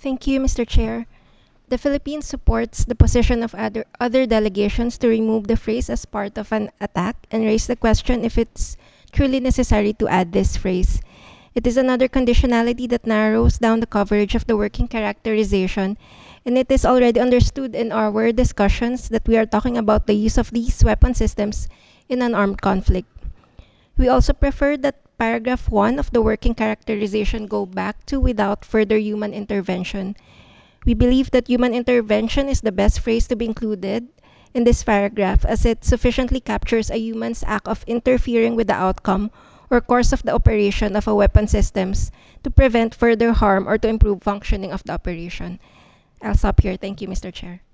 Thank you, Mr. Chair. The Philippines supports the position of other delegations to remove the phrase as part of an attack and raise the question if it's truly necessary to add this phrase. It is another conditionality that narrows down the coverage of the working characterization, and it is already understood in our discussions that we are talking about the use of these weapon systems in an armed conflict. We also prefer that paragraph 1 of the working characterization go back to without further human intervention. We believe that human intervention is the best phrase to be included in this paragraph as it sufficiently captures a human's act of interfering with the outcome or course of the operation of a weapon systems to prevent further harm or to improve functioning of the operation. I'll stop here. Thank you, Mr. Chair.